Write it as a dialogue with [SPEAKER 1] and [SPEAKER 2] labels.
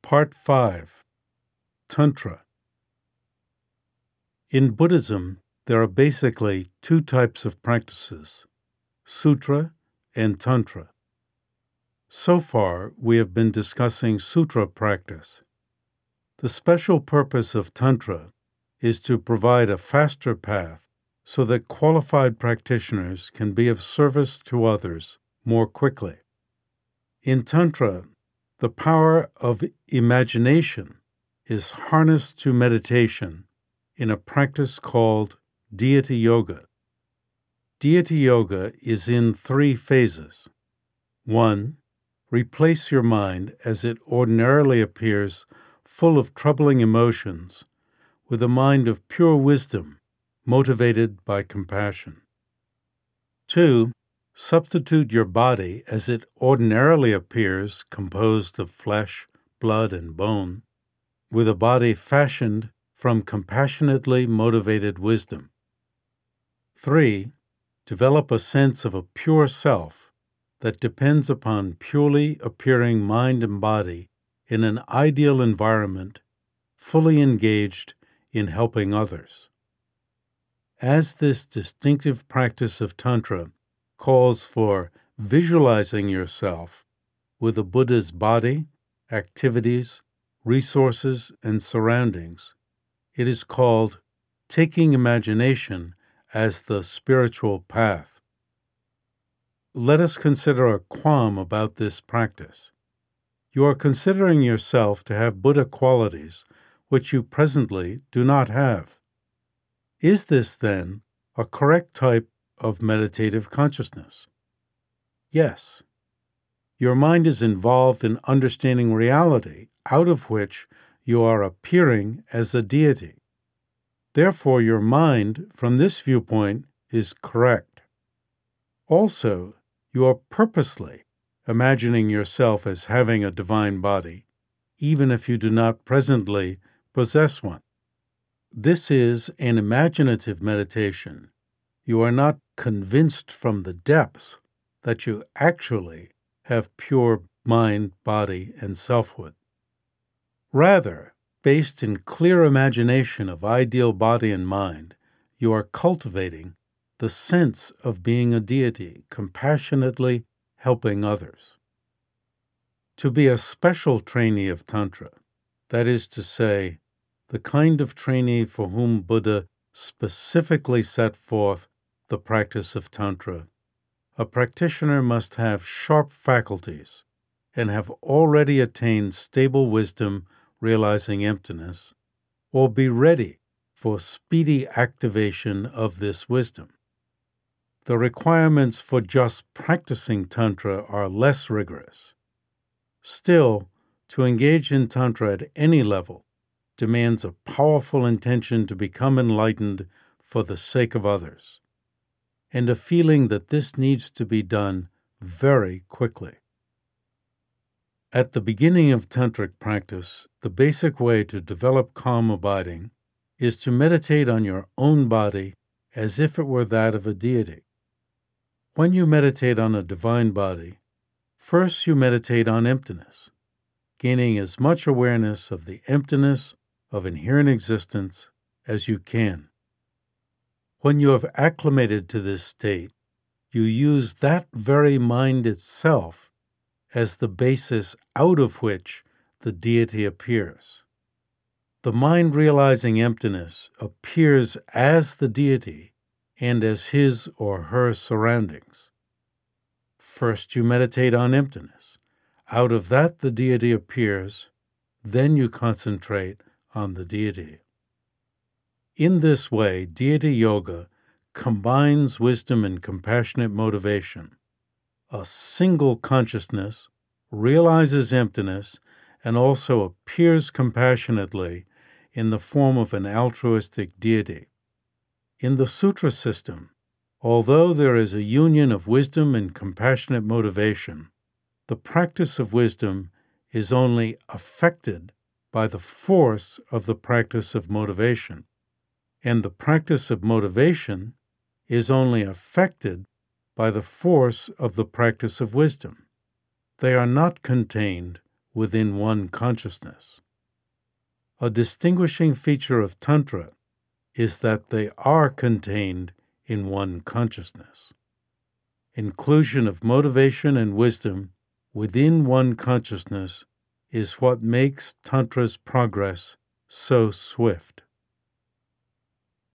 [SPEAKER 1] Part 5. Tantra. In Buddhism, there are basically two types of practices, Sutra and Tantra. So far, we have been discussing Sutra practice. The special purpose of Tantra is to provide a faster path so that qualified practitioners can be of service to others more quickly. In Tantra, the power of imagination is harnessed to meditation in a practice called Deity Yoga. Deity Yoga is in 3 phases. 1. Replace your mind as it ordinarily appears full of troubling emotions with a mind of pure wisdom motivated by compassion. 2. Substitute your body as it ordinarily appears composed of flesh, blood, and bone, with a body fashioned from compassionately motivated wisdom. 3. Develop a sense of a pure self that depends upon purely appearing mind and body in an ideal environment, fully engaged in helping others. As this distinctive practice of Tantra calls for visualizing yourself with the Buddha's body, activities, resources, and surroundings, it is called taking imagination as the spiritual path. Let us consider a qualm about this practice. You are considering yourself to have Buddha qualities which you presently do not have. Is this, then, a correct type of meditative consciousness? Yes. Your mind is involved in understanding reality, out of which you are appearing as a deity. Therefore, your mind, from this viewpoint, is correct. Also, you are purposely imagining yourself as having a divine body, even if you do not presently possess one. This is an imaginative meditation. You are not convinced from the depths that you actually have pure mind, body, and selfhood. Rather, based in clear imagination of ideal body and mind, you are cultivating the sense of being a deity, compassionately helping others. To be a special trainee of Tantra, that is to say, the kind of trainee for whom Buddha specifically set forth the practice of Tantra, a practitioner must have sharp faculties and have already attained stable wisdom realizing emptiness, or be ready for speedy activation of this wisdom. The requirements for just practicing Tantra are less rigorous. Still, to engage in Tantra at any level demands a powerful intention to become enlightened for the sake of others, and a feeling that this needs to be done very quickly. At the beginning of Tantric practice, the basic way to develop calm abiding is to meditate on your own body as if it were that of a deity. When you meditate on a divine body, first you meditate on emptiness, gaining as much awareness of the emptiness of inherent existence as you can. When you have acclimated to this state, you use that very mind itself as the basis out of which the deity appears. The mind realizing emptiness appears as the deity and as his or her surroundings. First you meditate on emptiness. Out of that the deity appears, then you concentrate on the deity. In this way, Deity Yoga combines wisdom and compassionate motivation. A single consciousness realizes emptiness and also appears compassionately in the form of an altruistic deity. In the Sutra system, although there is a union of wisdom and compassionate motivation, the practice of wisdom is only affected by the force of the practice of motivation, and the practice of motivation is only affected by the force of the practice of wisdom. They are not contained within one consciousness. A distinguishing feature of Tantra is that they are contained in one consciousness. Inclusion of motivation and wisdom within one consciousness is what makes Tantra's progress so swift.